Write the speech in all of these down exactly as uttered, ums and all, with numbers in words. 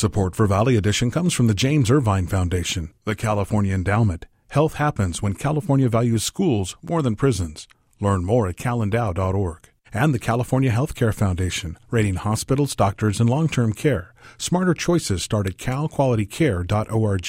Support for Valley Edition comes from the James Irvine Foundation, the California Endowment. Health happens when California values schools more than prisons. Learn more at cal endow dot org. And the California Healthcare Foundation, rating hospitals, doctors, and long-term care. Smarter choices start at cal quality care dot org.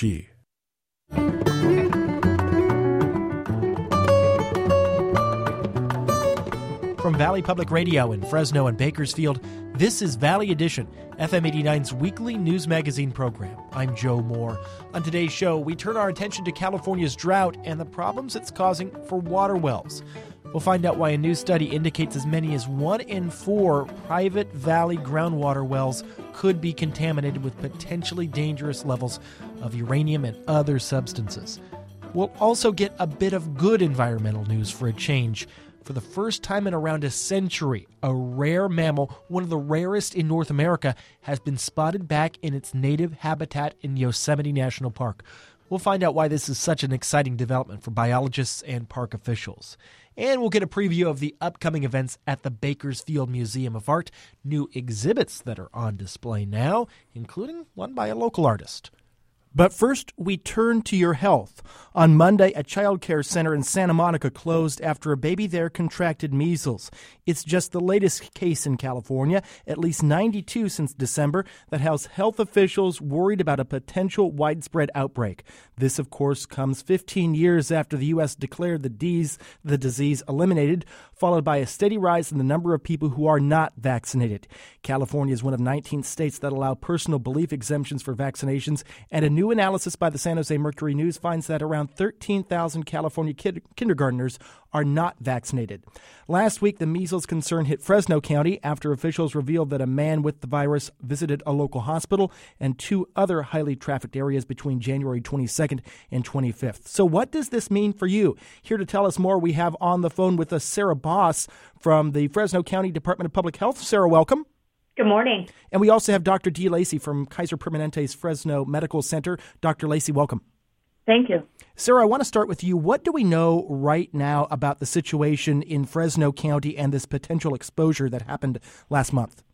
From Valley Public Radio in Fresno and Bakersfield, this is Valley Edition, F M eighty-nine's weekly news magazine program. I'm Joe Moore. On today's show, we turn our attention to California's drought and the problems it's causing for water wells. We'll find out why a new study indicates as many as one in four private valley groundwater wells could be contaminated with potentially dangerous levels of uranium and other substances. We'll also get a bit of good environmental news for a change. For the first time in around a century, a rare mammal, one of the rarest in North America, has been spotted back in its native habitat in Yosemite National Park. We'll find out why this is such an exciting development for biologists and park officials. And we'll get a preview of the upcoming events at the Bakersfield Museum of Art, new exhibits that are on display now, including one by a local artist. But first, we turn to your health. On Monday, a child care center in Santa Monica closed after a baby there contracted measles. It's just the latest case in California, at least ninety-two since December, that has health officials worried about a potential widespread outbreak. This, of course, comes fifteen years after the U S declared the, D's, the disease eliminated, followed by a steady rise in the number of people who are not vaccinated. California is one of nineteen states that allow personal belief exemptions for vaccinations, and a new analysis by the San Jose Mercury News finds that around thirteen thousand California kid- kindergartners are not vaccinated. Last week, the measles concern hit Fresno County after officials revealed that a man with the virus visited a local hospital and two other highly trafficked areas between January twenty-second and twenty-fifth. So what does this mean for you? Here to tell us more, we have on the phone with us Sarah Boss from the Fresno County Department of Public Health. Sarah, welcome. Good morning. And we also have Doctor Dee Lacy from Kaiser Permanente's Fresno Medical Center. Doctor Lacy, welcome. Thank you. Sarah, I want to start with you. What do we know right now about the situation in Fresno County and this potential exposure that happened last month?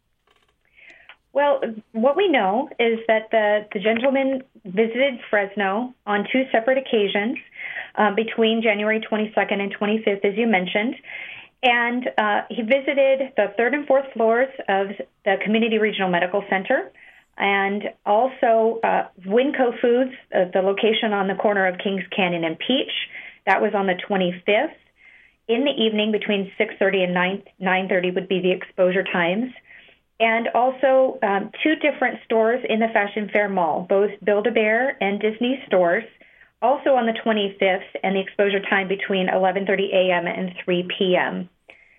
Well, what we know is that the, the gentleman visited Fresno on two separate occasions uh, between January twenty-second and twenty-fifth, as you mentioned. And uh, he visited the third and fourth floors of the Community Regional Medical Center and also uh, Winco Foods, uh, the location on the corner of Kings Canyon and Peach. That was on the twenty-fifth. In the evening between six thirty and nine thirty would be the exposure times. And also um, two different stores in the Fashion Fair Mall, both Build-A-Bear and Disney stores, also on the twenty-fifth, and the exposure time between eleven thirty a.m. and three p.m.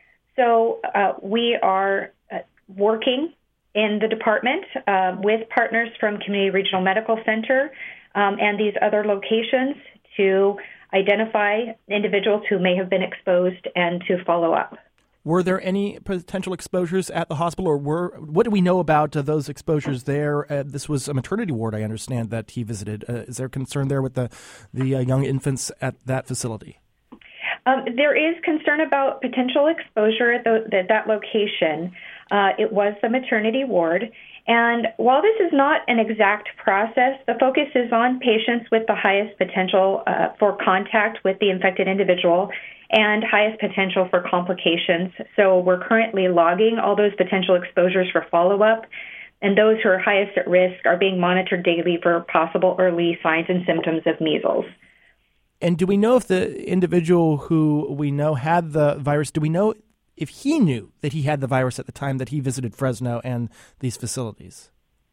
So uh, we are uh, working in the department uh, with partners from Community Regional Medical Center um, and these other locations to identify individuals who may have been exposed and to follow up. Were there any potential exposures at the hospital, or were what do we know about uh, those exposures there? Uh, this was a maternity ward, I understand, that he visited. Uh, is there concern there with the, the uh, young infants at that facility? Um, there is concern about potential exposure at, the, at that location. Uh, it was the maternity ward. And while this is not an exact process, the focus is on patients with the highest potential uh, for contact with the infected individual and highest potential for complications. So we're currently logging all those potential exposures for follow-up, and those who are highest at risk are being monitored daily for possible early signs and symptoms of measles. And do we know if the individual who we know had the virus, do we know if he knew that he had the virus at the time that he visited Fresno and these facilities?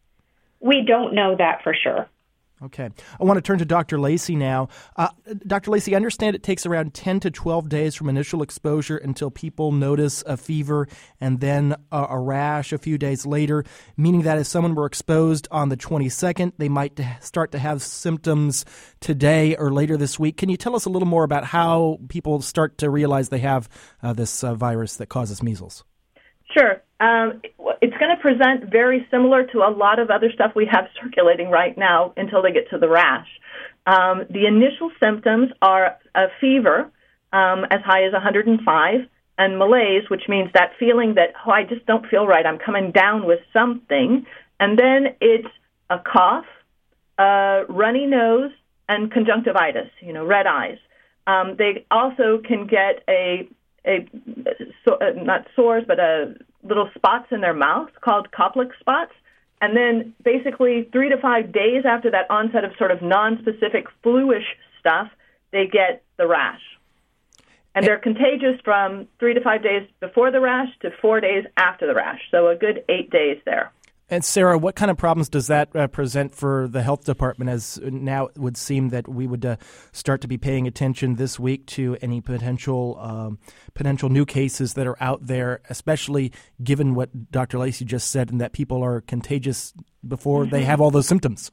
We don't know that for sure. Okay. I want to turn to Doctor Lacy now. Uh, Doctor Lacy, I understand it takes around ten to twelve days from initial exposure until people notice a fever and then a, a rash a few days later, meaning that if someone were exposed on the twenty-second, they might start to have symptoms today or later this week. Can you tell us a little more about how people start to realize they have uh, this uh, virus that causes measles? Sure. Um, it's going to present very similar to a lot of other stuff we have circulating right now until they get to the rash. Um, the initial symptoms are a fever um, as high as one hundred five and malaise, which means that feeling that, oh, I just don't feel right. I'm coming down with something. And then it's a cough, a runny nose, and conjunctivitis, you know, red eyes. Um, they also can get a, a so, uh, not sores, but a little spots in their mouth called Koplik spots. And then basically three to five days after that onset of sort of nonspecific flu-ish stuff, they get the rash. And they're contagious from three to five days before the rash to four days after the rash. So a good eight days there. And Sarah, what kind of problems does that uh, present for the health department, as now it would seem that we would uh, start to be paying attention this week to any potential um, potential new cases that are out there, especially given what Doctor Lacey just said, and that people are contagious before mm-hmm. they have all those symptoms?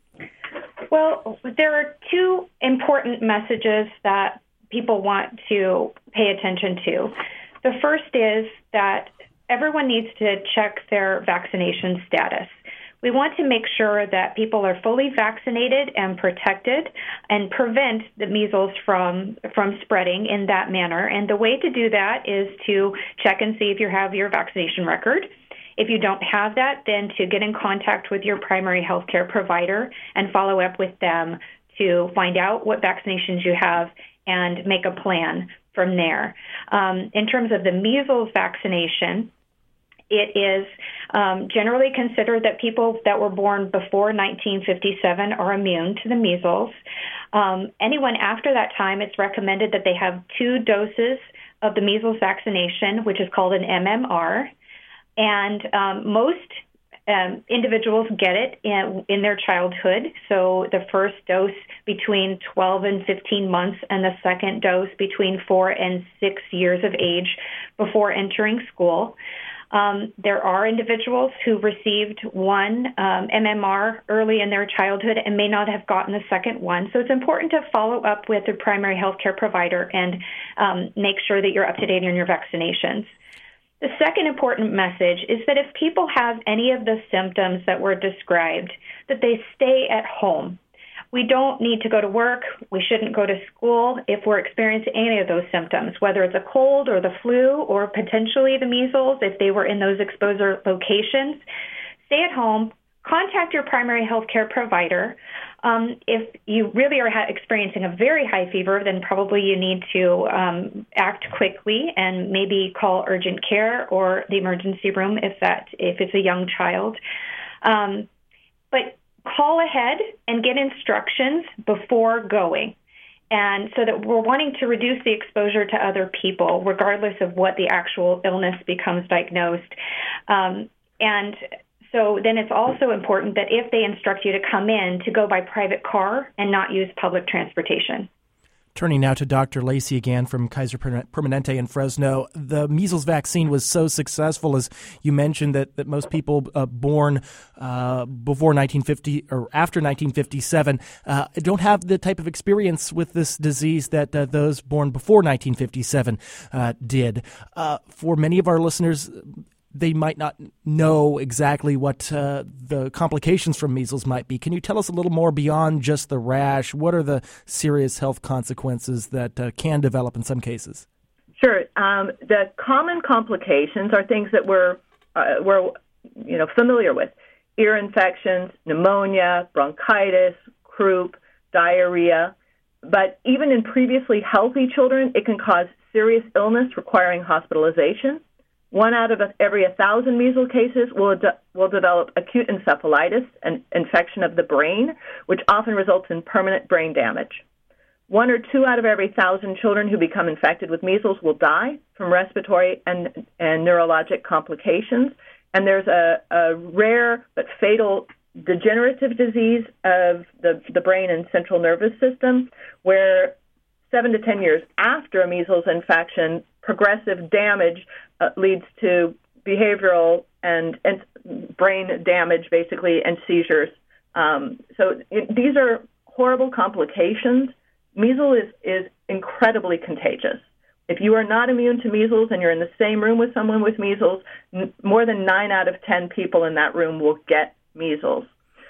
Well, there are two important messages that people want to pay attention to. The first is that everyone needs to check their vaccination status. We want to make sure that people are fully vaccinated and protected and prevent the measles from from spreading in that manner. And the way to do that is to check and see if you have your vaccination record. If you don't have that, then to get in contact with your primary health care provider and follow up with them to find out what vaccinations you have and make a plan from there. Um, in terms of the measles vaccination, it is um, generally considered that people that were born before nineteen fifty-seven are immune to the measles. Um, anyone after that time, it's recommended that they have two doses of the measles vaccination, which is called an M M R. And um, most um, individuals get it in, in their childhood. So the first dose between twelve and fifteen months, and the second dose between four and six years of age before entering school. Um, there are individuals who received one um, M M R early in their childhood and may not have gotten the second one. So it's important to follow up with a primary health care provider and um, make sure that you're up to date on your vaccinations. The second important message is that if people have any of the symptoms that were described, that they stay at home. We don't need to go to work. We shouldn't go to school if we're experiencing any of those symptoms, whether it's a cold or the flu or potentially the measles, if they were in those exposure locations. Stay at home. Contact your primary health care provider. Um, if you really are ha- experiencing a very high fever, then probably you need to um, act quickly and maybe call urgent care or the emergency room if that if it's a young child. Um, but call ahead and get instructions before going. And so that we're wanting to reduce the exposure to other people, regardless of what the actual illness becomes diagnosed. Um, and so then it's also important that if they instruct you to come in, to go by private car and not use public transportation. Turning now to Doctor Lacey again from Kaiser Permanente in Fresno. The measles vaccine was so successful, as you mentioned, that, that most people uh, born uh, before nineteen fifty or after nineteen fifty-seven uh, don't have the type of experience with this disease that uh, those born before nineteen fifty-seven uh, did. Uh, for many of our listeners, they might not know exactly what uh, the complications from measles might be. Can you tell us a little more beyond just the rash? What are the serious health consequences that uh, can develop in some cases? Sure. Um, the common complications are things that we're uh, we're you know familiar with: ear infections, pneumonia, bronchitis, croup, diarrhea. But even in previously healthy children, it can cause serious illness requiring hospitalization. One out of every one thousand measles cases will de- will develop acute encephalitis, an infection of the brain, which often results in permanent brain damage. One or two out of every one thousand children who become infected with measles will die from respiratory and, and neurologic complications. And there's a, a rare but fatal degenerative disease of the, the brain and central nervous system where seven to ten years after a measles infection, progressive damage uh, leads to behavioral and, and brain damage, basically, and seizures. Um, so it, these are horrible complications. Measles is, is incredibly contagious. If you are not immune to measles and you're in the same room with someone with measles, n- more than nine out of ten people in that room will get measles.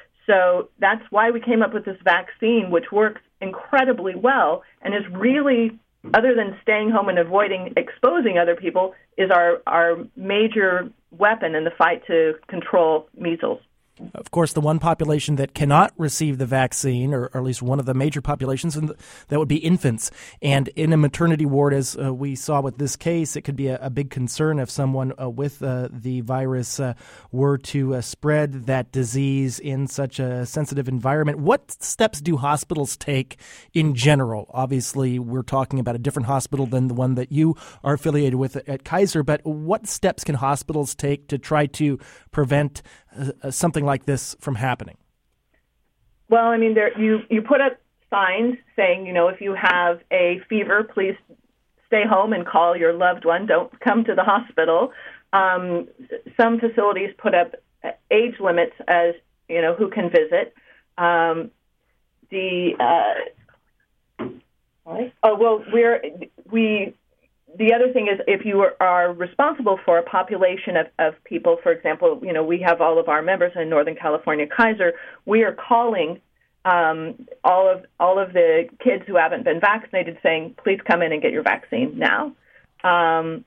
So that's why we came up with this vaccine, which works incredibly well and is really, other than staying home and avoiding exposing other people, is our, our major weapon in the fight to control measles. Of course, the one population that cannot receive the vaccine, or, or at least one of the major populations, and that would be infants. And in a maternity ward, as uh, we saw with this case, it could be a, a big concern if someone uh, with uh, the virus uh, were to uh, spread that disease in such a sensitive environment. What steps do hospitals take in general? Obviously, we're talking about a different hospital than the one that you are affiliated with at Kaiser, but what steps can hospitals take to try to prevent uh, something like this from happening? Well, I mean, there you, you put up signs saying, you know, if you have a fever, please stay home and call your loved one. Don't come to the hospital. Um, some facilities put up age limits as, you know, who can visit. Um, the uh, oh well, we're we. The other thing is, if you are responsible for a population of, of people, for example, you know, we have all of our members in Northern California Kaiser, we are calling um, all of all of the kids who haven't been vaccinated, saying, please come in and get your vaccine now. Um,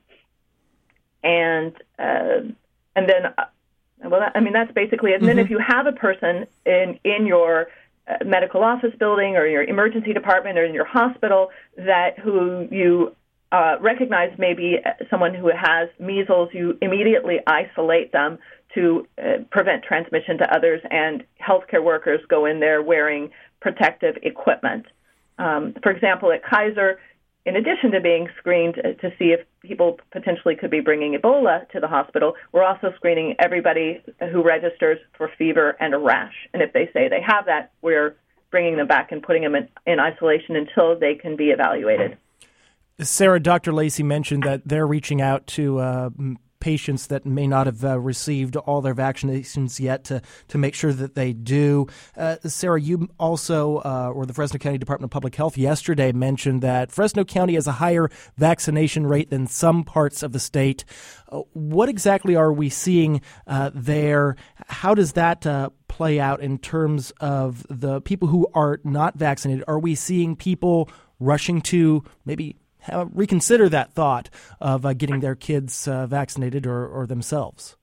and uh, and then, uh, well, that, I mean, that's basically it. And mm-hmm. then if you have a person in in your uh, medical office building or your emergency department or in your hospital that who you Uh, recognize maybe someone who has measles, you immediately isolate them to uh, prevent transmission to others, and healthcare workers go in there wearing protective equipment. Um, for example, at Kaiser, in addition to being screened to see if people potentially could be bringing Ebola to the hospital, we're also screening everybody who registers for fever and a rash. And if they say they have that, we're bringing them back and putting them in, in isolation until they can be evaluated. Sarah, Doctor Lacey mentioned that they're reaching out to uh, patients that may not have uh, received all their vaccinations yet to, to make sure that they do. Uh, Sarah, you also, uh, or the Fresno County Department of Public Health yesterday mentioned that Fresno County has a higher vaccination rate than some parts of the state. Uh, what exactly are we seeing uh, there? How does that uh, play out in terms of the people who are not vaccinated? Are we seeing people rushing to maybe Uh, reconsider that thought of uh, getting their kids uh, vaccinated or, or themselves?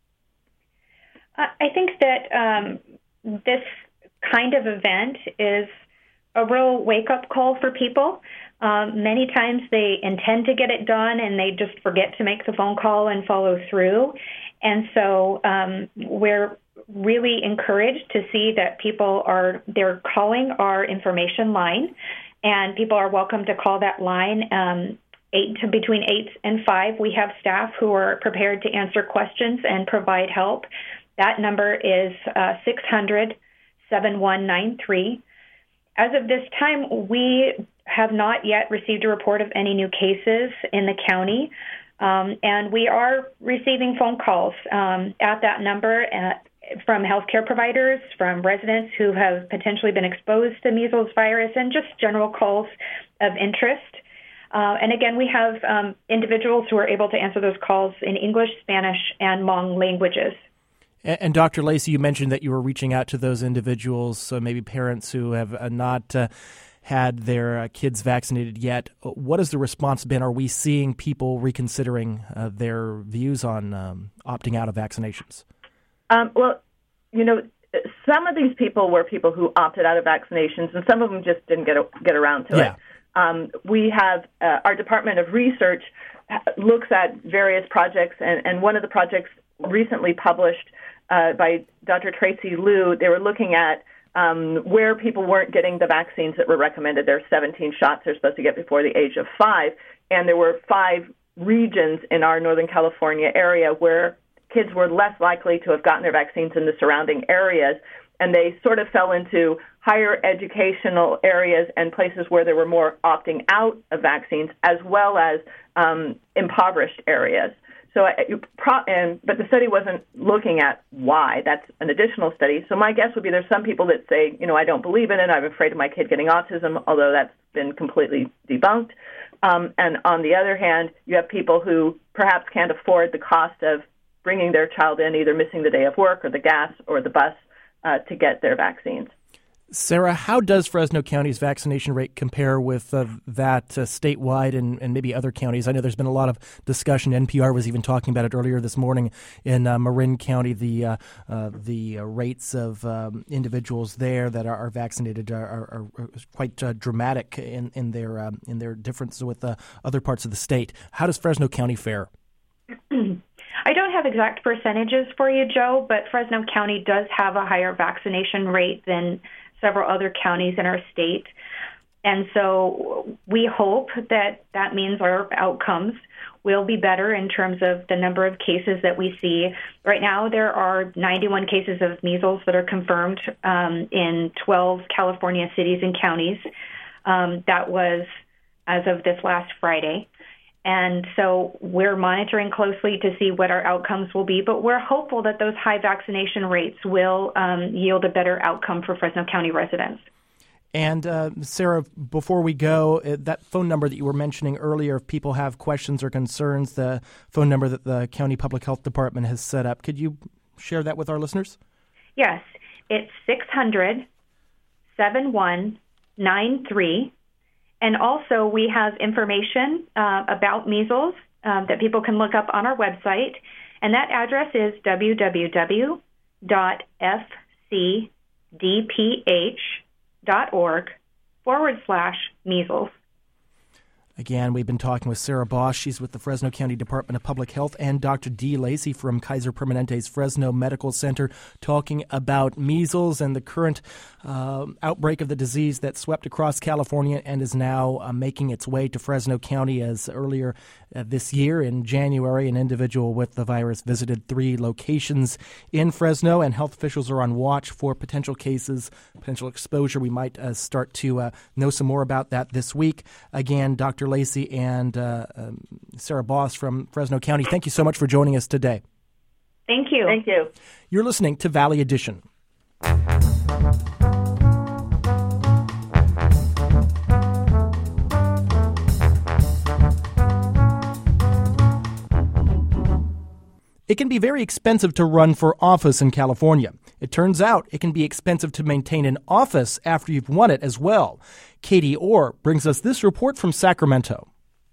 I think that um, this kind of event is a real wake-up call for people. Um, many times they intend to get it done and they just forget to make the phone call and follow through. And so um, we're really encouraged to see that people are, they're calling our information line. And people are welcome to call that line um, eight to between eight and five. We have staff who are prepared to answer questions and provide help. That number is uh, six hundred, seven one nine three. As of this time, we have not yet received a report of any new cases in the county, um, and we are receiving phone calls um, at that number at, from healthcare providers, from residents who have potentially been exposed to measles virus, and just general calls of interest. Uh, and again, we have um, individuals who are able to answer those calls in English, Spanish, and Hmong languages. And, and Doctor Lacey, you mentioned that you were reaching out to those individuals, so maybe parents who have uh, not uh, had their uh, kids vaccinated yet. What has the response been? Are we seeing people reconsidering uh, their views on um, opting out of vaccinations? Um, well, you know, some of these people were people who opted out of vaccinations, and some of them just didn't get a, get around to yeah. it. Um, we have uh, our Department of Research looks at various projects, and, and one of the projects recently published uh, by Doctor Tracy Liu, they were looking at um, where people weren't getting the vaccines that were recommended. There are seventeen shots they're supposed to get before the age of five, and there were five regions in our Northern California area where kids were less likely to have gotten their vaccines in the surrounding areas, and they sort of fell into higher educational areas and places where there were more opting out of vaccines, as well as um, impoverished areas. So, and, but the study wasn't looking at why. That's an additional study. So my guess would be there's some people that say, you know, I don't believe in it. I'm afraid of my kid getting autism, although that's been completely debunked. Um, and on the other hand, you have people who perhaps can't afford the cost of bringing their child in, either missing the day of work or the gas or the bus uh, to get their vaccines. Sarah, how does Fresno County's vaccination rate compare with uh, that uh, statewide and, and maybe other counties? I know there's been a lot of discussion. N P R was even talking about it earlier this morning in uh, Marin County. The uh, uh, the uh, rates of um, individuals there that are, are vaccinated are, are, are quite uh, dramatic in in their um, in their difference with uh, other parts of the state. How does Fresno County fare? I don't have exact percentages for you, Joe, but Fresno County does have a higher vaccination rate than several other counties in our state. And so we hope that that means our outcomes will be better in terms of the number of cases that we see. Right now, there are ninety-one cases of measles that are confirmed um, in twelve California cities and counties. Um, that was as of this last Friday. And so we're monitoring closely to see what our outcomes will be, but we're hopeful that those high vaccination rates will um, yield a better outcome for Fresno County residents. And uh, Sarah, before we go, uh, that phone number that you were mentioning earlier, if people have questions or concerns, the phone number that the County Public Health Department has set up, could you share that with our listeners? Yes, it's six hundred, seven one nine three. And also, we have information uh, about measles uh, that people can look up on our website. And that address is www dot f c d p h dot org forward slash measles. Again, we've been talking with Sarah Bosch. She's with the Fresno County Department of Public Health, and Doctor Dee Lacy from Kaiser Permanente's Fresno Medical Center, talking about measles and the current uh, outbreak of the disease that swept across California and is now uh, making its way to Fresno County. As earlier uh, this year in January, an individual with the virus visited three locations in Fresno, and health officials are on watch for potential cases, potential exposure. We might uh, start to uh, know some more about that this week. Again, Doctor Lacy and uh, um, Sarah Bosch from Fresno County, thank you so much for joining us today. Thank you. Thank you. You're listening to Valley Edition. It can be very expensive to run for office in California. It turns out it can be expensive to maintain an office after you've won it as well. Katie Orr brings us this report from Sacramento.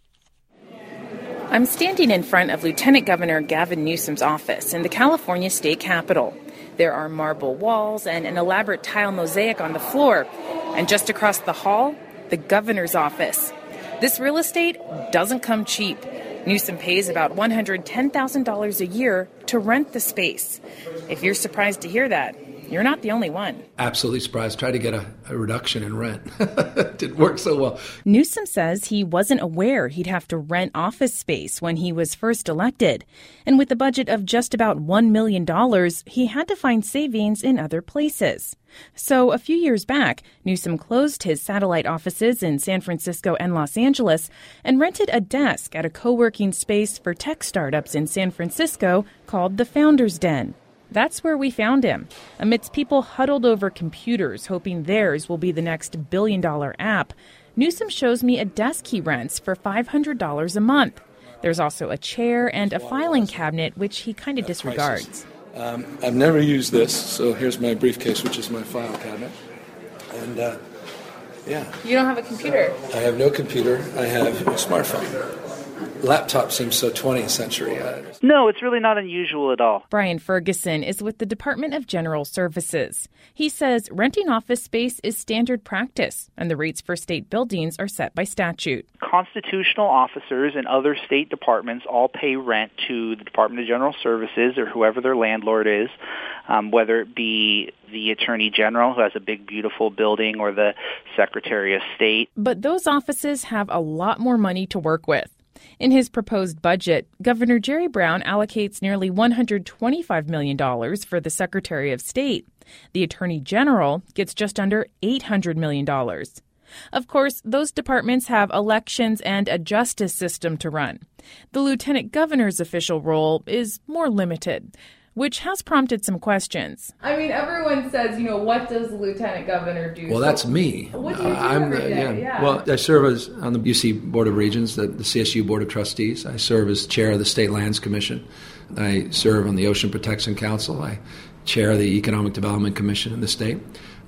I'm standing in front of Lieutenant Governor Gavin Newsom's office in the California state capitol. There are marble walls and an elaborate tile mosaic on the floor. And just across the hall, the governor's office. This real estate doesn't come cheap. Newsom pays about one hundred ten thousand dollars a year to rent the space. If you're surprised to hear that, you're not the only one. Absolutely surprised. Tried to get a, a reduction in rent. Didn't work so well. Newsom says he wasn't aware he'd have to rent office space when he was first elected. And with a budget of just about one million dollars, he had to find savings in other places. So a few years back, Newsom closed his satellite offices in San Francisco and Los Angeles and rented a desk at a co-working space for tech startups in San Francisco called the Founders Den. That's where we found him, amidst people huddled over computers hoping theirs will be the next billion-dollar app. Newsom shows me a desk he rents for five hundred dollars a month. There's also a chair and a filing cabinet, which he kind of disregards. Um, I've never used this, so here's my briefcase, which is my file cabinet. And, uh, yeah. You don't have a computer? I have no computer. I have a smartphone. Laptop seems so twentieth century. No, it's really not unusual at all. Brian Ferguson is with the Department of General Services. He says renting office space is standard practice, and the rates for state buildings are set by statute. Constitutional officers and other state departments all pay rent to the Department of General Services or whoever their landlord is, um, whether it be the Attorney General, who has a big, beautiful building, or the Secretary of State. But those offices have a lot more money to work with. In his proposed budget, Governor Jerry Brown allocates nearly one hundred twenty-five million dollars for the Secretary of State. The Attorney General gets just under eight hundred million dollars. Of course, those departments have elections and a justice system to run. The Lieutenant Governor's official role is more limited, which has prompted some questions. I mean, everyone says, you know, what does the Lieutenant Governor do? Well, that's me. What do you do uh, I'm every the, day? yeah. Yeah. Well, I serve as on the U C Board of Regents, the, the C S U Board of Trustees. I serve as chair of the State Lands Commission. I serve on the Ocean Protection Council. I chair the Economic Development Commission in the state.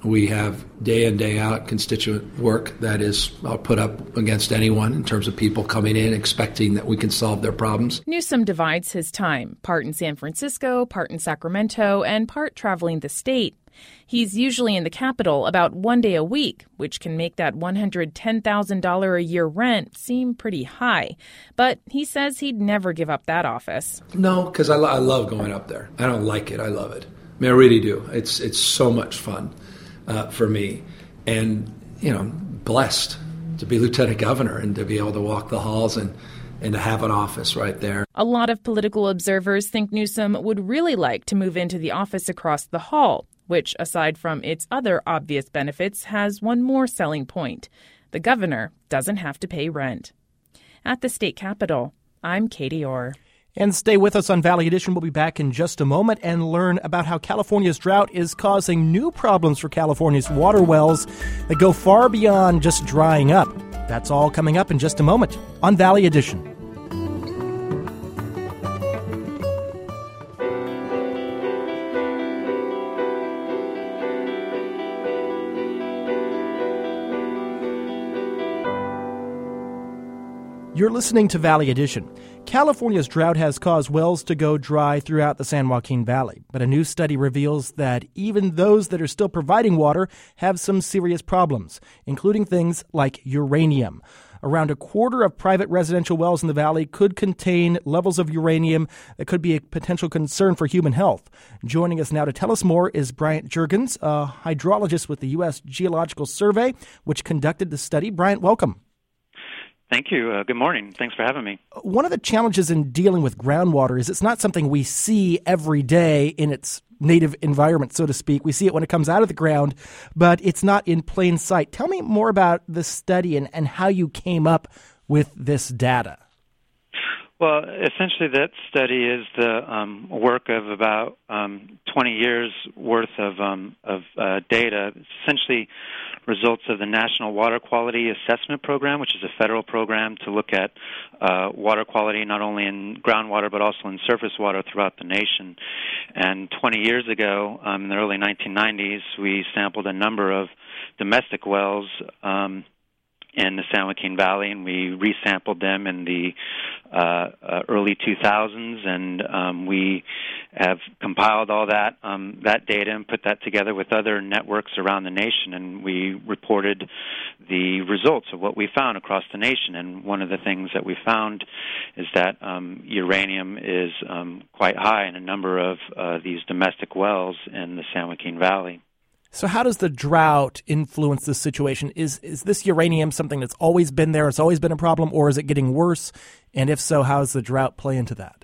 We have day in, day out constituent work that is I'll put up against anyone in terms of people coming in expecting that we can solve their problems. Newsom divides his time, part in San Francisco, part in Sacramento, and part traveling the state. He's usually in the capital about one day a week, which can make that one hundred ten thousand dollars a year rent seem pretty high. But he says he'd never give up that office. No, because I, lo- I love going up there. I don't like it. I love it. I mean, I really do. It's it's so much fun uh, for me. And, you know, I'm blessed to be lieutenant governor and to be able to walk the halls and, and to have an office right there. A lot of political observers think Newsom would really like to move into the office across the hall, which, aside from its other obvious benefits, has one more selling point. The governor doesn't have to pay rent. At the state capitol, I'm Katie Orr. And stay with us on Valley Edition. We'll be back in just a moment and learn about how California's drought is causing new problems for California's water wells that go far beyond just drying up. That's all coming up in just a moment on Valley Edition. You're listening to Valley Edition. California's drought has caused wells to go dry throughout the San Joaquin Valley, but a new study reveals that even those that are still providing water have some serious problems, including things like uranium. Around a quarter of private residential wells in the valley could contain levels of uranium that could be a potential concern for human health. Joining us now to tell us more is Bryant Juergens, a hydrologist with the U S Geological Survey, which conducted the study. Bryant, welcome. Thank you. Uh, good morning. Thanks for having me. One of the challenges in dealing with groundwater is it's not something we see every day in its native environment, so to speak. We see it when it comes out of the ground, but it's not in plain sight. Tell me more about the study and, and how you came up with this data. Well, essentially that study is the um, work of about um, twenty years worth of, um, of uh, data, essentially results of the National Water Quality Assessment Program, which is a federal program to look at uh, water quality not only in groundwater but also in surface water throughout the nation. And twenty years ago, um, in the early nineteen nineties, we sampled a number of domestic wells um, in the San Joaquin Valley, and we resampled them in the uh, uh, early two thousands, and um, we have compiled all that um, that data and put that together with other networks around the nation, and we reported the results of what we found across the nation. And one of the things that we found is that um, uranium is um, quite high in a number of uh, these domestic wells in the San Joaquin Valley. So how does the drought influence this situation? Is is this uranium something that's always been there, it's always been a problem, or is it getting worse? And if so, how does the drought play into that?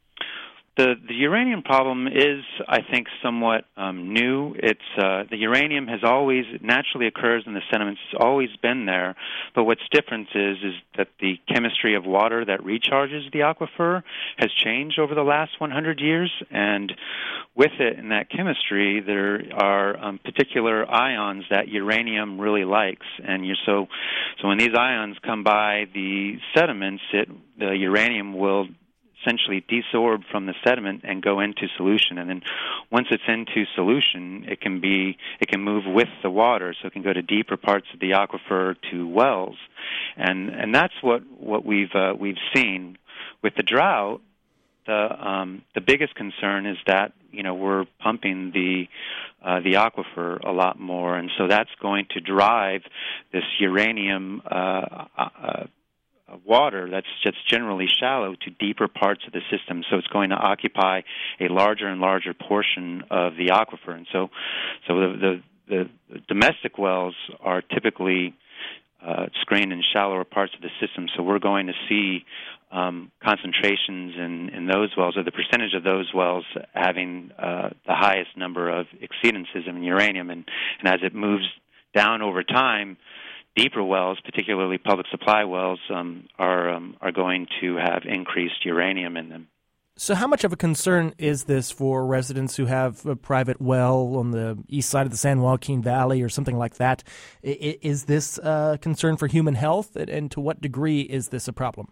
The the uranium problem is, I think, somewhat um, new. It's uh, the uranium has always it naturally occurs in the sediments. It's always been there. But what's different is is that the chemistry of water that recharges the aquifer has changed over the last one hundred years. And with it in that chemistry, there are um, particular ions that uranium really likes. And you're so so when these ions come by the sediments, it the uranium will essentially desorb from the sediment and go into solution. And then once it's into solution, it can be it can move with the water, so it can go to deeper parts of the aquifer to wells. And and that's what what we've uh, we've seen with the drought. The um, the biggest concern is that you know we're pumping the uh, the aquifer a lot more, and so that's going to drive this uranium uh, uh, water that's just generally shallow to deeper parts of the system. So it's going to occupy a larger and larger portion of the aquifer. And so so the, the, the domestic wells are typically uh, screened in shallower parts of the system. So we're going to see um, concentrations in, in those wells, or the percentage of those wells having uh, the highest number of exceedances in uranium. And, and as it moves down over time, deeper wells, particularly public supply wells, um, are um, are going to have increased uranium in them. So how much of a concern is this for residents who have a private well on the east side of the San Joaquin Valley or something like that? Is this a concern for human health, and to what degree is this a problem?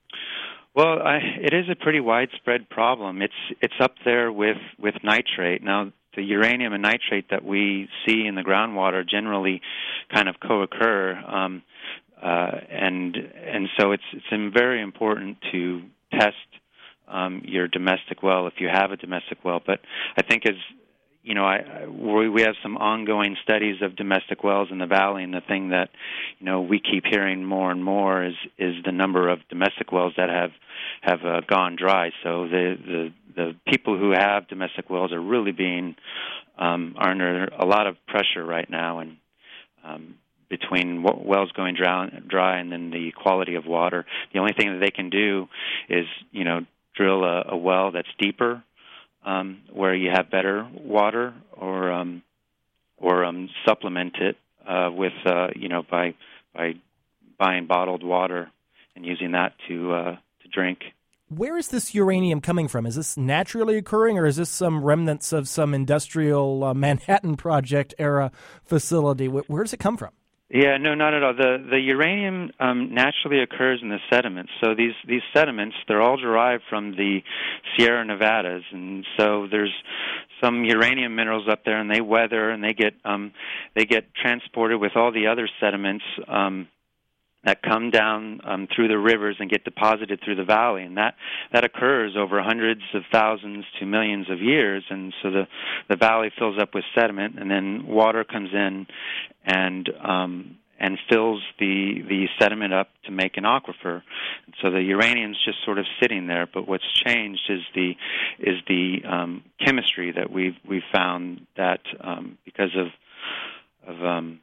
Well, I, it is a pretty widespread problem. It's it's up there with, with nitrate. Now, the uranium and nitrate that we see in the groundwater generally kind of co-occur, um, uh, and and so it's it's very important to test um, your domestic well if you have a domestic well. But I think as you know, I, we we have some ongoing studies of domestic wells in the valley, and the thing that, you know, we keep hearing more and more is is the number of domestic wells that have have uh, gone dry. So the, the the people who have domestic wells are really being um, are under a lot of pressure right now, and um, between wells going dry, dry and then the quality of water, the only thing that they can do is, you know, drill a, a well that's deeper, Um, where you have better water, or um, or um, supplement it uh, with uh, you know by by buying bottled water and using that to uh, to drink. Where is this uranium coming from? Is this naturally occurring, or is this some remnants of some industrial uh, Manhattan Project era facility? Where, where does it come from? Yeah, no, not at all. The the uranium um, naturally occurs in the sediments. So these, these sediments, they're all derived from the Sierra Nevadas, and so there's some uranium minerals up there, and they weather and they get um, they get transported with all the other sediments um, that come down um, through the rivers and get deposited through the valley, and that, that occurs over hundreds of thousands to millions of years, and so the, the valley fills up with sediment, and then water comes in and um, and fills the, the sediment up to make an aquifer. And so the uranium's just sort of sitting there, but what's changed is the is the um, chemistry that we've we've found that um, because of of um,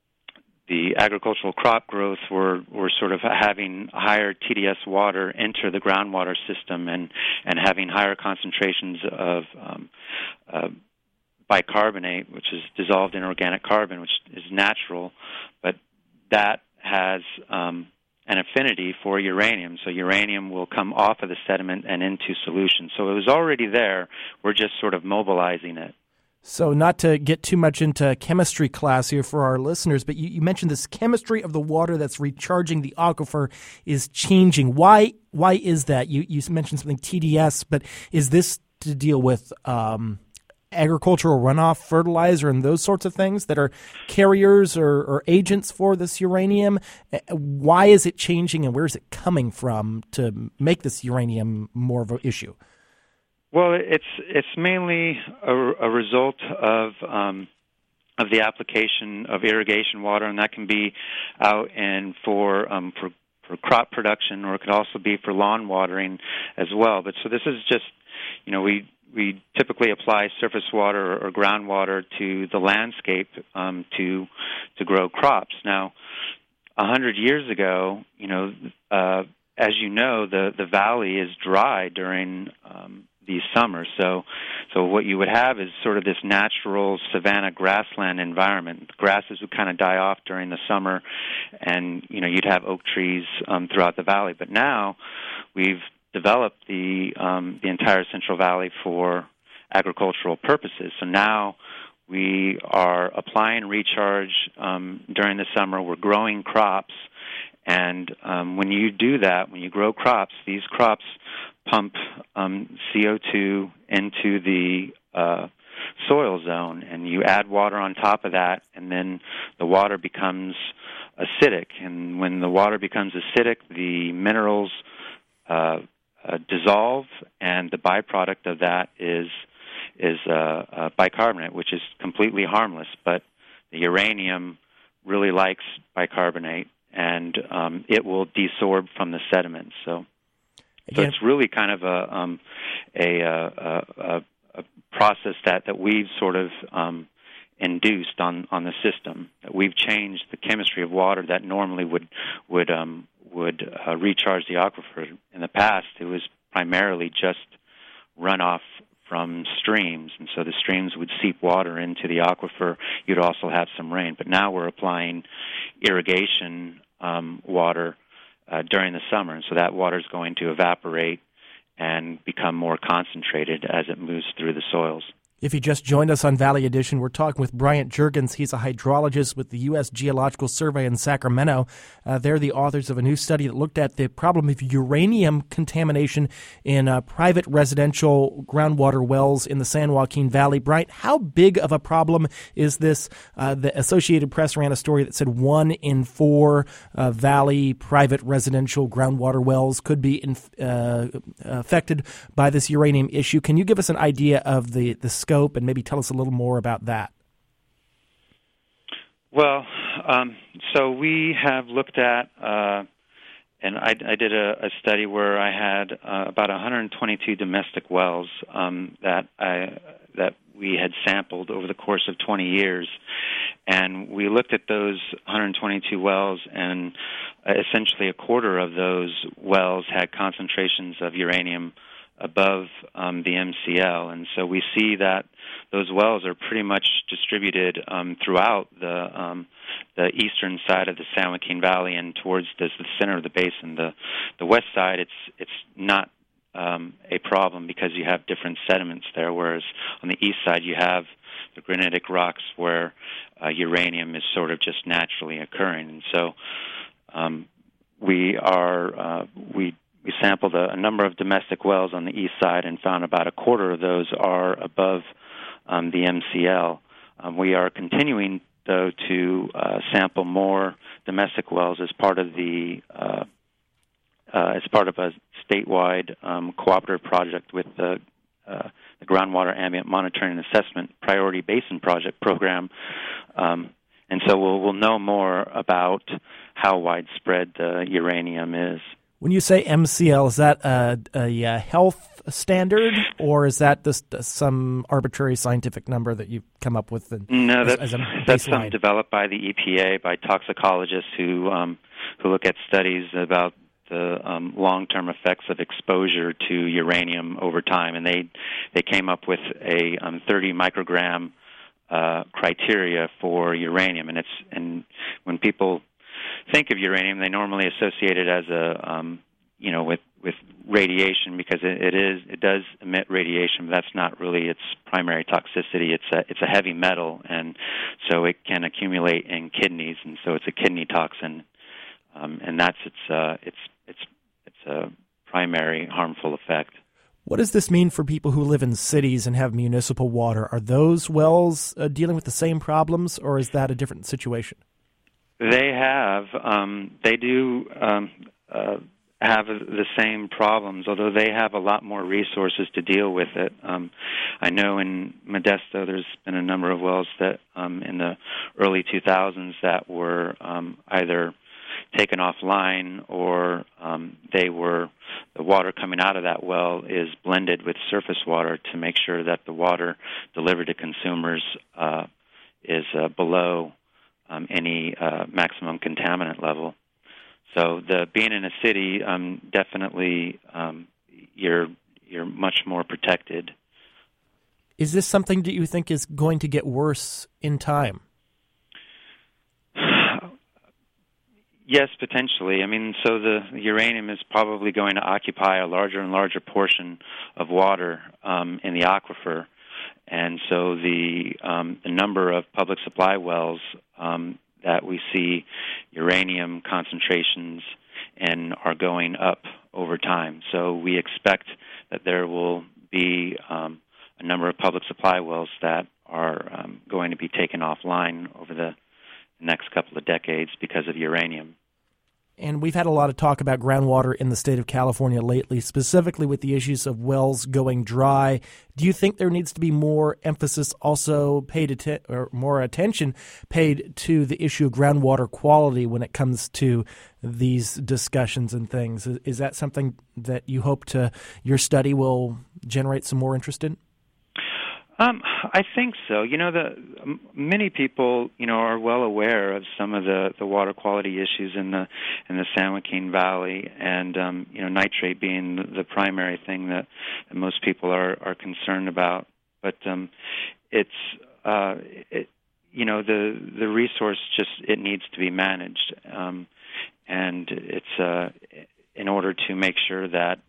the agricultural crop growth, we're, we're sort of having higher T D S water enter the groundwater system and, and having higher concentrations of um, uh, bicarbonate, which is dissolved in organic carbon, which is natural, but that has um, an affinity for uranium. So uranium will come off of the sediment and into solution. So it was already there. We're just sort of mobilizing it. So not to get too much into chemistry class here for our listeners, but you, you mentioned this chemistry of the water that's recharging the aquifer is changing. Why Why is that? You, you mentioned something T D S, but is this to deal with um, agricultural runoff, fertilizer, and those sorts of things that are carriers or, or agents for this uranium? Why is it changing, and where is it coming from to make this uranium more of an issue? Well, it's it's mainly a, a result of um, of the application of irrigation water, and that can be out and for um, for for crop production, or it could also be for lawn watering as well. But so this is just, you know, we we typically apply surface water or, or groundwater to the landscape um, to to grow crops. Now, a hundred years ago, you know, uh, as you know, the the valley is dry during um, these summers. So so what you would have is sort of this natural savanna grassland environment. The grasses would kind of die off during the summer, and, you know, you'd have oak trees um, throughout the valley. But now we've developed the um, the entire Central Valley for agricultural purposes. So now we are applying recharge um, during the summer. We're growing crops. And um, when you do that, when you grow crops, these crops pump um, C O two into the uh, soil zone, and you add water on top of that, and then the water becomes acidic. And when the water becomes acidic, the minerals uh, uh, dissolve, and the byproduct of that is is uh, uh, bicarbonate, which is completely harmless. But the uranium really likes bicarbonate, and um, it will desorb from the sediment. So, so it's really kind of a um, a, a, a, a process that, that we've sort of um, induced on, on the system. That we've changed the chemistry of water that normally would would um, would uh, recharge the aquifer. In the past, it was primarily just runoff from streams, and so the streams would seep water into the aquifer. You'd also have some rain, but now we're applying irrigation um, water uh, during the summer, and so that water is going to evaporate and become more concentrated as it moves through the soils. If you just joined us on Valley Edition, we're talking with Bryant Juergens. He's a hydrologist with the U S Geological Survey in Sacramento. Uh, they're the authors of a new study that looked at the problem of uranium contamination in uh, private residential groundwater wells in the San Joaquin Valley. Bryant, how big of a problem is this? Uh, the Associated Press ran a story that said one in four uh, Valley private residential groundwater wells could be inf- uh, affected by this uranium issue. Can you give us an idea of the, the scope and maybe tell us a little more about that? Well, um, so we have looked at, uh, and I, I did a, a study where I had uh, about one hundred twenty-two domestic wells um, that I that we had sampled over the course of twenty years, and we looked at those one hundred twenty-two wells, and essentially a quarter of those wells had concentrations of uranium above um, the M C L, and so we see that those wells are pretty much distributed um, throughout the um, the eastern side of the San Joaquin Valley and towards the, the center of the basin. The the west side, it's it's not um, a problem because you have different sediments there, whereas on the east side you have the granitic rocks where uh, uranium is sort of just naturally occurring, and so um, we are uh, we. We sampled a, a number of domestic wells on the east side and found about a quarter of those are above um, the M C L. Um, we are continuing, though, to uh, sample more domestic wells as part of the uh, uh, as part of a statewide um, cooperative project with the, uh, the Groundwater Ambient Monitoring and Assessment Priority Basin Project program. Um, and so we'll, we'll know more about how widespread the uranium is. When you say M C L, is that a, a, a health standard, or is that just some arbitrary scientific number that you've come up with? In, no, as, that's, as a that's something developed by the E P A, by toxicologists who um, who look at studies about the um, long-term effects of exposure to uranium over time, and they they came up with a um, thirty microgram uh, criteria for uranium, and it's and when people think of uranium, they normally associate it as a, um, you know, with, with radiation because it, it is it does emit radiation, but that's not really its primary toxicity. It's a it's a heavy metal, and so it can accumulate in kidneys, and so it's a kidney toxin, um, and that's its uh, its its its a primary harmful effect. What does this mean for people who live in cities and have municipal water? Are those wells uh, dealing with the same problems, or is that a different situation? They have. Um, they do um, uh, have the same problems, although they have a lot more resources to deal with it. Um, I know in Modesto there's been a number of wells that um, in the early two thousands that were um, either taken offline or um, they were the water coming out of that well is blended with surface water to make sure that the water delivered to consumers uh, is uh, below Um, any uh, maximum contaminant level. So the being in a city, um, definitely um, you're you're much more protected. Is this something that you think is going to get worse in time? Yes, potentially. I mean, so the uranium is probably going to occupy a larger and larger portion of water um, in the aquifer. And so the um, the number of public supply wells um, that we see uranium concentrations in are going up over time. So we expect that there will be um, a number of public supply wells that are um, going to be taken offline over the next couple of decades because of uranium. And we've had a lot of talk about groundwater in the state of California lately, specifically with the issues of wells going dry. Do you think there needs to be more emphasis also paid atten- or more attention paid to the issue of groundwater quality when it comes to these discussions and things? Is that something that you hope to your study will generate some more interest in? Um, I think so. You know, the um, many people, you know, are well aware of some of the, the water quality issues in the in the San Joaquin Valley, and um, you know, nitrate being the, the primary thing that, that most people are, are concerned about. But um, it's uh, it, you know, the the resource just it needs to be managed, um, and it's uh, in order to make sure that you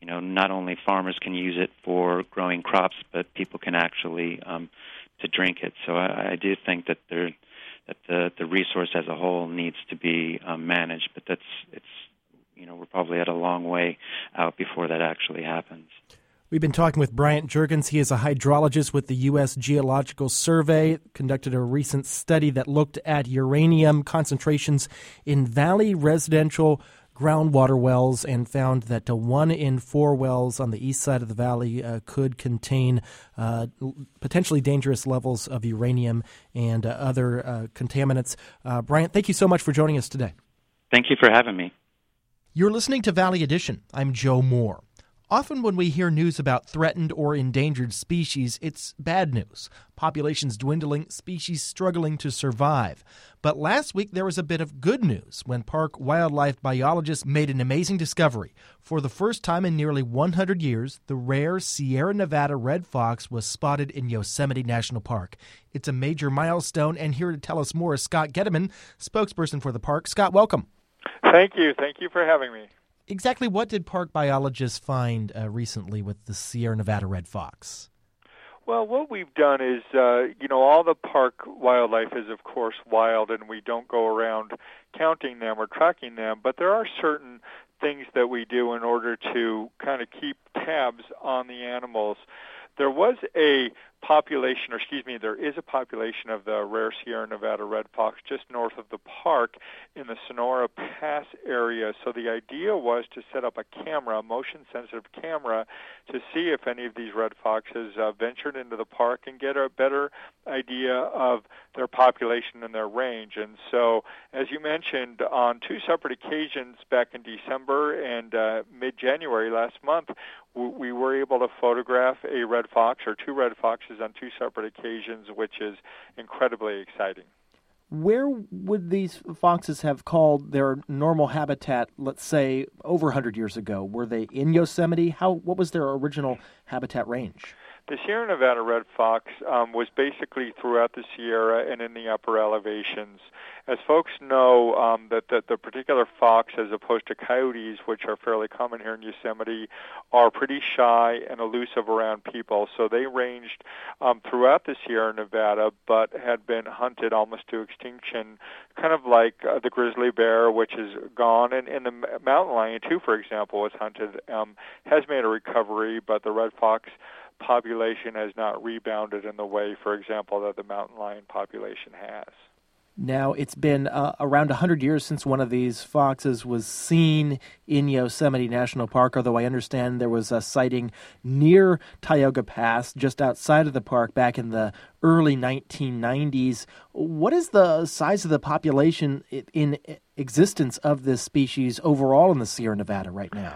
know, not only farmers can use it for growing crops, but people can actually um, to drink it. So I, I do think that there that the the resource as a whole needs to be um, managed. But that's it's you know we're probably at a long way out before that actually happens. We've been talking with Bryant Juergens. He is a hydrologist with the U S Geological Survey, conducted a recent study that looked at uranium concentrations in valley residential groundwater wells and found that uh, one in four wells on the east side of the valley uh, could contain uh, potentially dangerous levels of uranium and uh, other uh, contaminants. Uh, Bryant, thank you so much for joining us today. Thank you for having me. You're listening to Valley Edition. I'm Joe Moore. Often when we hear news about threatened or endangered species, it's bad news. Populations dwindling, species struggling to survive. But last week there was a bit of good news when park wildlife biologists made an amazing discovery. For the first time in nearly one hundred years, the rare Sierra Nevada red fox was spotted in Yosemite National Park. It's a major milestone, and here to tell us more is Scott Getteman, spokesperson for the park. Scott, welcome. Thank you. Thank you for having me. Exactly what did park biologists find uh, recently with the Sierra Nevada red fox? Well, what we've done is, uh, you know, all the park wildlife is, of course, wild, and we don't go around counting them or tracking them, but there are certain things that we do in order to kind of keep tabs on the animals. There was a population, or excuse me, there is a population of the rare Sierra Nevada red fox just north of the park in the Sonora Pass area. So the idea was to set up a camera, a motion-sensitive camera, to see if any of these red foxes uh, ventured into the park and get a better idea of their population and their range. And so, as you mentioned, on two separate occasions back in December and uh, mid-January last month, we were able to photograph a red fox or two red foxes on two separate occasions, which is incredibly exciting. Where would these foxes have called their normal habitat, let's say, over one hundred years ago? Were they in Yosemite? How? What was their original habitat range? The Sierra Nevada red fox um, was basically throughout the Sierra and in the upper elevations. As folks know, um, that, that the particular fox, as opposed to coyotes, which are fairly common here in Yosemite, are pretty shy and elusive around people. So they ranged um, throughout the Sierra Nevada, but had been hunted almost to extinction, kind of like uh, the grizzly bear, which is gone. And, and the mountain lion, too, for example, was hunted, um, has made a recovery, but the red fox population has not rebounded in the way, for example, that the mountain lion population has. Now, it's been uh, around one hundred years since one of these foxes was seen in Yosemite National Park, although I understand there was a sighting near Tioga Pass, just outside of the park, back in the early nineteen nineties. What is the size of the population in existence of this species overall in the Sierra Nevada right now?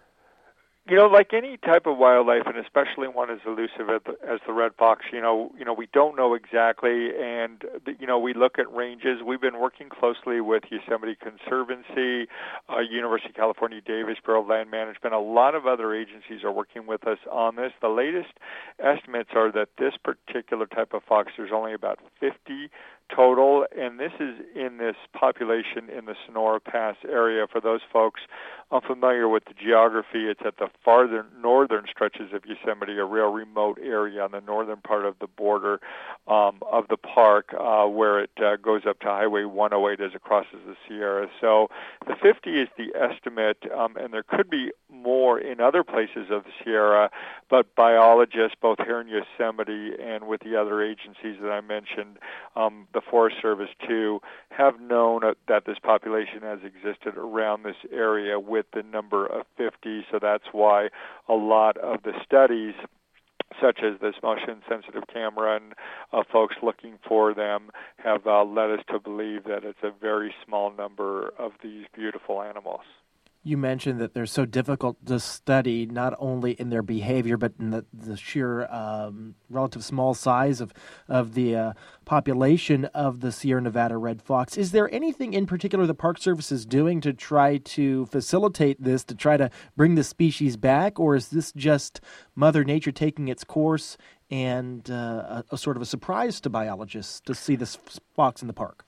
You know, like any type of wildlife, and especially one as elusive as the, as the red fox, you know, you know, we don't know exactly, and the, you know, we look at ranges. We've been working closely with Yosemite Conservancy, uh, University of California, Davis Bureau of Land Management. A lot of other agencies are working with us on this. The latest estimates are that this particular type of fox, there's only about fifty total, and this is in this population in the Sonora Pass area. For those folks unfamiliar with the geography, it's at the farther northern stretches of Yosemite, a real remote area on the northern part of the border um, of the park, uh, where it uh, goes up to Highway one oh eight as it crosses the Sierra. So the fifty is the estimate, um, and there could be more in other places of the Sierra, but biologists, both here in Yosemite and with the other agencies that I mentioned, um, the Forest Service too, have known that this population has existed around this area with the number of fifty. So that's why a lot of the studies, such as this motion-sensitive camera and uh, folks looking for them, have uh, led us to believe that it's a very small number of these beautiful animals. You mentioned that they're so difficult to study, not only in their behavior, but in the, the sheer um, relative small size of, of the uh, population of the Sierra Nevada red fox. Is there anything in particular the Park Service is doing to try to facilitate this, to try to bring the species back, or is this just Mother Nature taking its course and uh, a, a sort of a surprise to biologists to see this fox in the park?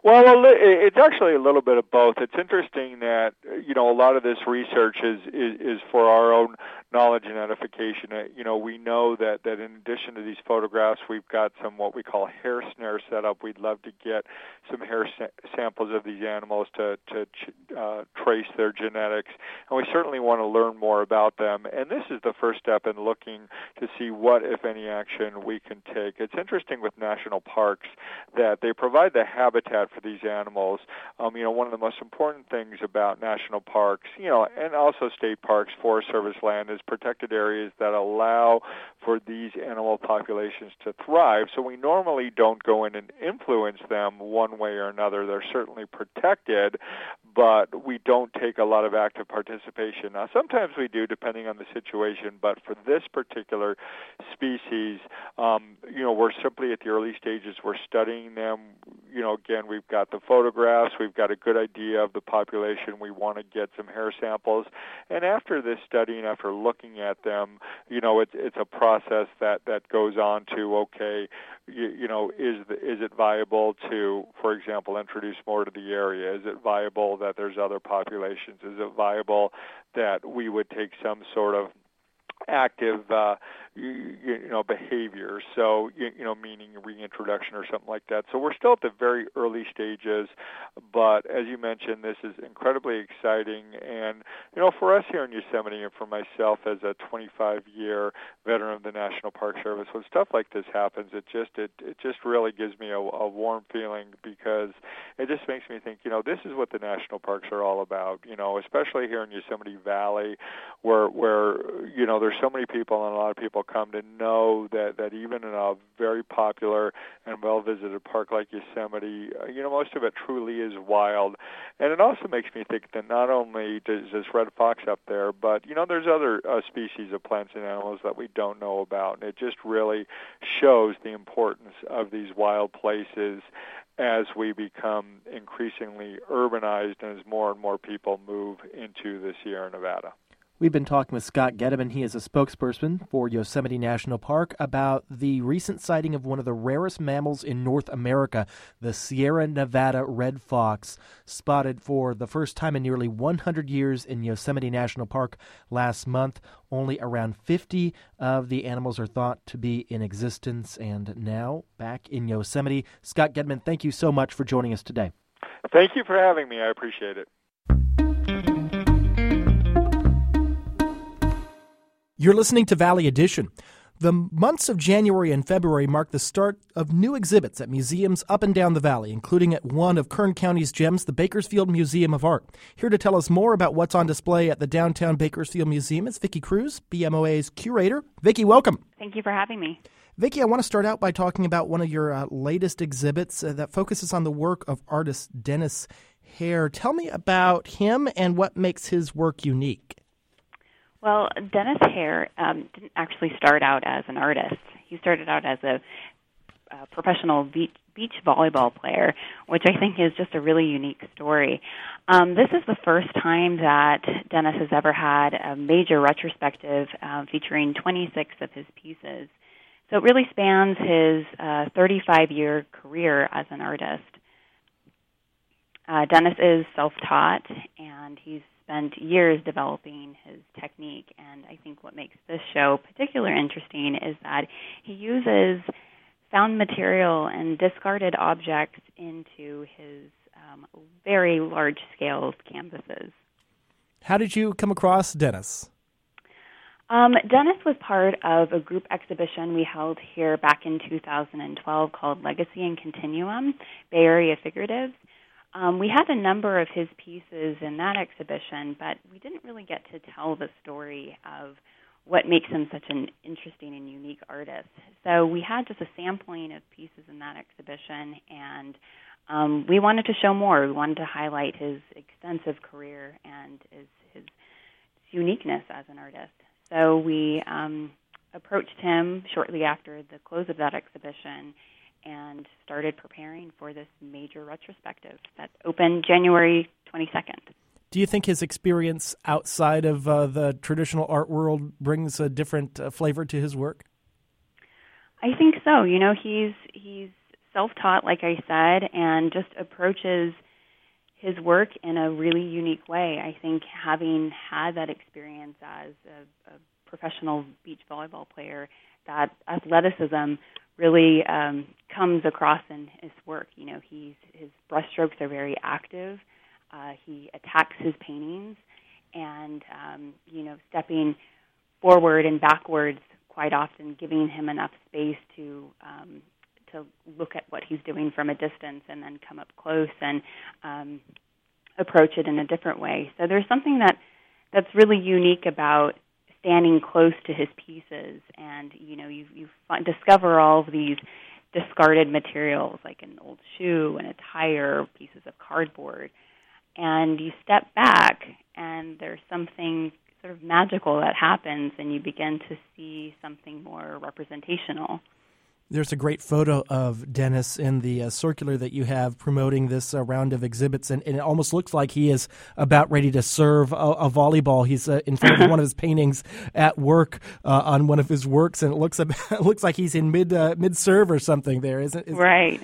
Well, it's actually a little bit of both. It's interesting that, you know, a lot of this research is, is, is for our own knowledge and edification. You know, we know that, that in addition to these photographs, we've got some what we call hair snare set up. We'd love to get some hair sa- samples of these animals to, to uh, trace their genetics, and we certainly want to learn more about them. And this is the first step in looking to see what, if any, action we can take. It's interesting with national parks that they provide the habitat for these animals. Um, you know, one of the most important things about national parks, you know, and also state parks, Forest Service land, is protected areas that allow for these animal populations to thrive. So we normally don't go in and influence them one way or another. They're certainly protected, but we don't take a lot of active participation. Now, sometimes we do, depending on the situation, but for this particular species, um, you know, we're simply at the early stages. We're studying them. You know, again, we've got the photographs. We've got a good idea of the population. We want to get some hair samples. And after this study and after looking at them, you know, it's it's a process that, that goes on to, okay, you, you know, is the, is it viable to, for example, introduce more to the area? Is it viable that there's other populations? Is it viable that we would take some sort of active, uh, you, you know, behavior, so, you, you know, meaning reintroduction or something like that. So we're still at the very early stages, but as you mentioned, this is incredibly exciting. And, you know, for us here in Yosemite and for myself as a twenty-five-year veteran of the National Park Service, when stuff like this happens, it just it, it just really gives me a, a warm feeling, because it just makes me think, you know, this is what the national parks are all about, you know, especially here in Yosemite Valley, where, where you know, there's so many people, and a lot of people come to know that, that even in a very popular and well-visited park like Yosemite, uh, you know, most of it truly is wild. And it also makes me think that not only does this red fox up there, but, you know, there's other uh, species of plants and animals that we don't know about. And it just really shows the importance of these wild places as we become increasingly urbanized and as more and more people move into the Sierra Nevada. We've been talking with Scott Geddeman. He is a spokesperson for Yosemite National Park about the recent sighting of one of the rarest mammals in North America, the Sierra Nevada red fox, spotted for the first time in nearly one hundred years in Yosemite National Park last month. Only around fifty of the animals are thought to be in existence, and now back in Yosemite. Scott Geddeman, thank you so much for joining us today. Thank you for having me. I appreciate it. You're listening to Valley Edition. The months of January and February mark the start of new exhibits at museums up and down the valley, including at one of Kern County's gems, the Bakersfield Museum of Art. Here to tell us more about what's on display at the downtown Bakersfield Museum is Vicki Cruz, B M O A's curator. Vicki, welcome. Thank you for having me. Vicki, I want to start out by talking about one of your uh, latest exhibits uh, that focuses on the work of artist Dennis Hare. Tell me about him and what makes his work unique. Well, Dennis Hare um, didn't actually start out as an artist. He started out as a, a professional beach, beach volleyball player, which I think is just a really unique story. Um, this is the first time that Dennis has ever had a major retrospective uh, featuring twenty-six of his pieces. So it really spans his uh, thirty-five-year career as an artist. Uh, Dennis is self-taught, and he's spent years developing his technique, and I think what makes this show particularly interesting is that he uses found material and discarded objects into his um, very large-scale canvases. How did you come across Dennis? Um, Dennis was part of a group exhibition we held here back in two thousand twelve called Legacy and Continuum, Bay Area Figuratives. Um, we had a number of his pieces in that exhibition, but we didn't really get to tell the story of what makes him such an interesting and unique artist. So we had just a sampling of pieces in that exhibition, and um, we wanted to show more. We wanted to highlight his extensive career and his, his uniqueness as an artist. So we um, approached him shortly after the close of that exhibition and started preparing for this major retrospective that opened January twenty-second. Do you think his experience outside of uh, the traditional art world brings a different uh, flavor to his work? I think so. You know, he's he's self-taught, like I said, and just approaches his work in a really unique way. I think having had that experience as a, a professional beach volleyball player, that athleticism really um, comes across in his work. You know, he's his brushstrokes are very active. Uh, he attacks his paintings, and um, you know, stepping forward and backwards quite often, giving him enough space to um, to look at what he's doing from a distance and then come up close and um, approach it in a different way. So there's something that that's really unique about standing close to his pieces, and you know, you you find, discover all of these discarded materials like an old shoe and a tire, pieces of cardboard, and you step back and there's something sort of magical that happens, and you begin to see something more representational. There's a great photo of Dennis in the uh, circular that you have promoting this uh, round of exhibits, and, and it almost looks like he is about ready to serve a, a volleyball. He's uh, in front of one of his paintings at work uh, on one of his works, and it looks it looks like he's in mid uh, mid serve or something. There isn't is right.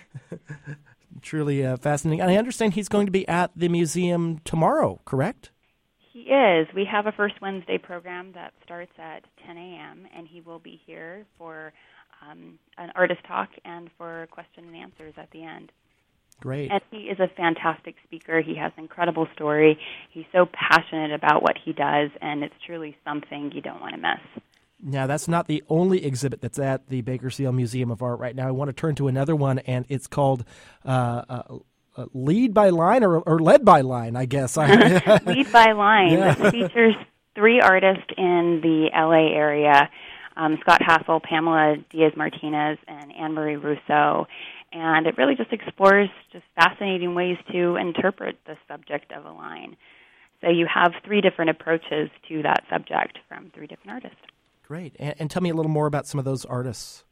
Truly uh, fascinating. And I understand he's going to be at the museum tomorrow. Correct? He is. We have a First Wednesday program that starts at ten a.m., and he will be here for Um, an artist talk and for question and answers at the end. Great. And he is a fantastic speaker. He has an incredible story. He's so passionate about what he does, and it's truly something you don't want to miss. Now, that's not the only exhibit that's at the Bakersfield Museum of Art right now. I want to turn to another one, and it's called uh, uh, uh, Lead by Line or, or Led by Line, I guess. Lead by Line. Yeah. This features three artists in the L A area. Um, Scott Hassel, Pamela Diaz-Martinez, and Anne-Marie Rousseau. And it really just explores just fascinating ways to interpret the subject of a line. So you have three different approaches to that subject from three different artists. Great. And, and tell me a little more about some of those artists.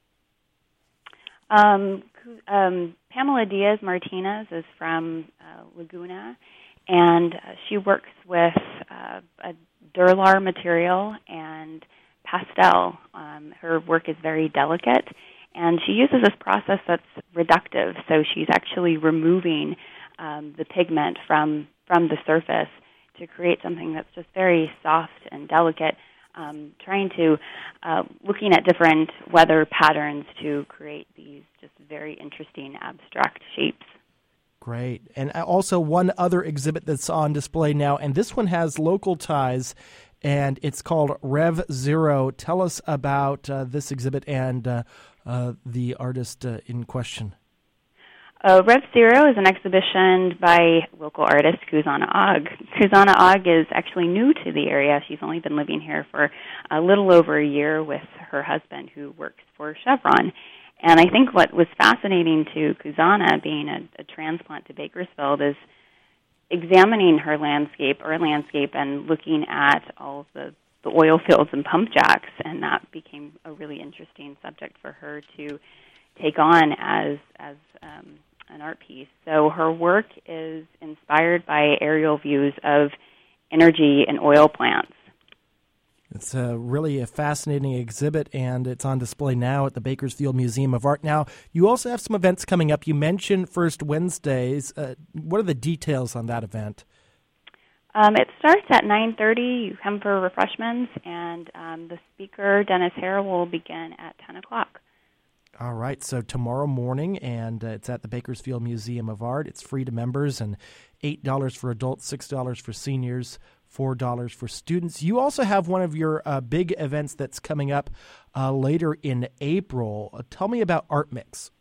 Um, um, Pamela Diaz-Martinez is from uh, Laguna, and uh, she works with uh, a Durlar material and pastel. Um, her work is very delicate, and she uses this process that's reductive. So she's actually removing um, the pigment from, from the surface to create something that's just very soft and delicate, um, trying to, uh, looking at different weather patterns to create these just very interesting abstract shapes. Great. And also one other exhibit that's on display now, and this one has local ties, and it's called Rev Zero. Tell us about uh, this exhibit and uh, uh, the artist uh, in question. Uh, Rev Zero is an exhibition by local artist Kuzana Og. Kuzana Og is actually new to the area. She's only been living here for a little over a year with her husband, who works for Chevron. And I think what was fascinating to Kuzana, being a, a transplant to Bakersfield, is examining her landscape, or landscape, and looking at all of the, the oil fields and pump jacks, and that became a really interesting subject for her to take on as as um, an art piece. So her work is inspired by aerial views of energy and oil plants. It's a really a fascinating exhibit, and it's on display now at the Bakersfield Museum of Art. Now, you also have some events coming up. You mentioned First Wednesdays. Uh, what are the details on that event? Um, it starts at nine thirty. You come for refreshments, and um, the speaker, Dennis Hare, will begin at ten o'clock. All right, so tomorrow morning, and uh, it's at the Bakersfield Museum of Art. It's free to members, and eight dollars for adults, six dollars for seniors, four dollars for students. You also have one of your uh, big events that's coming up uh, later in April. Uh, tell me about Art Mix.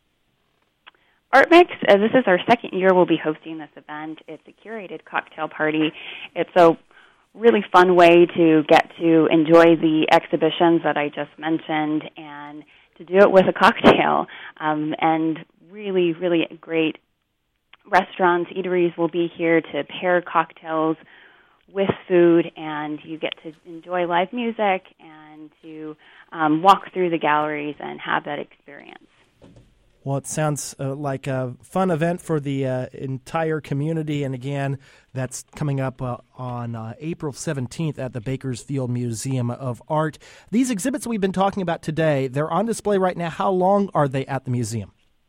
Art Mix, uh, this is our second year we'll be hosting this event. It's a curated cocktail party. It's a really fun way to get to enjoy the exhibitions that I just mentioned and to do it with a cocktail. Um, and really, really great restaurants, eateries will be here to pair cocktails with food, and you get to enjoy live music and to um, walk through the galleries and have that experience. Well, it sounds uh, like a fun event for the uh, entire community, and again, that's coming up uh, on uh, April seventeenth at the Bakersfield Museum of Art. These exhibits we've been talking about today, they're on display right now. How long are they at the museum?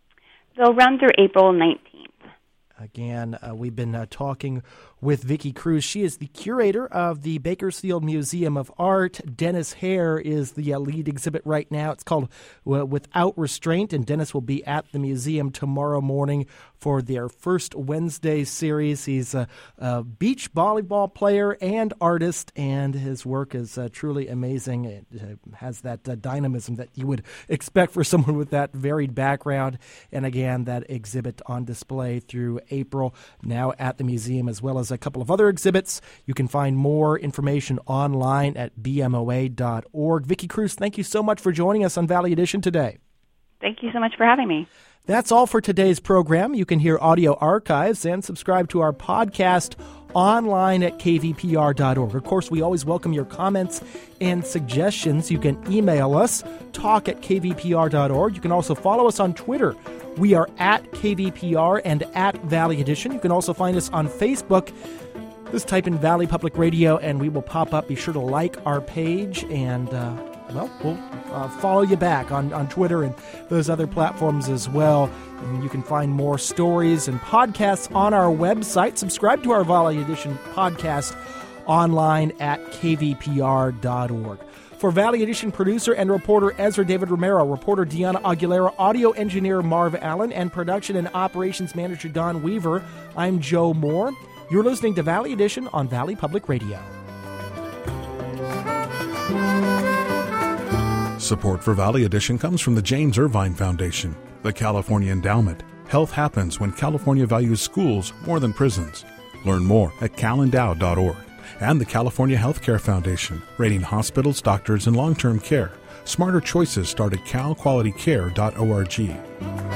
They'll run through April nineteenth. Again, uh, we've been uh, talking with Vicki Cruz. She is the curator of the Bakersfield Museum of Art. Dennis Hare is the uh, lead exhibit right now. It's called uh, Without Restraint, and Dennis will be at the museum tomorrow morning for their first Wednesday series. He's a, a beach volleyball player and artist, and his work is uh, truly amazing. It uh, has that uh, dynamism that you would expect for someone with that varied background. And again, that exhibit on display through April, now at the museum, as well as a couple of other exhibits. You can find more information online at b m o a dot org. Vicki Cruz, thank you so much for joining us on Valley Edition today. Thank you so much for having me. That's all for today's program. You can hear audio archives and subscribe to our podcast online at k v p r dot org. Of course, we always welcome your comments and suggestions. You can email us, talk at k v p r dot org. You can also follow us on Twitter. We are at K V P R and at Valley Edition. You can also find us on Facebook. Just type in Valley Public Radio and we will pop up. Be sure to like our page and, uh, well, we'll uh, follow you back on, on Twitter and those other platforms as well. And you can find more stories and podcasts on our website. Subscribe to our Valley Edition podcast online at k v p r dot org. For Valley Edition producer and reporter Ezra David Romero, reporter Deanna Aguilera, audio engineer Marv Allen, and production and operations manager Don Weaver, I'm Joe Moore. You're listening to Valley Edition on Valley Public Radio. Support for Valley Edition comes from the James Irvine Foundation, the California Endowment. Health happens when California values schools more than prisons. Learn more at cal endow dot org. And the California Healthcare Foundation, rating hospitals, doctors, and long-term care. Smarter choices start at cal quality care dot org.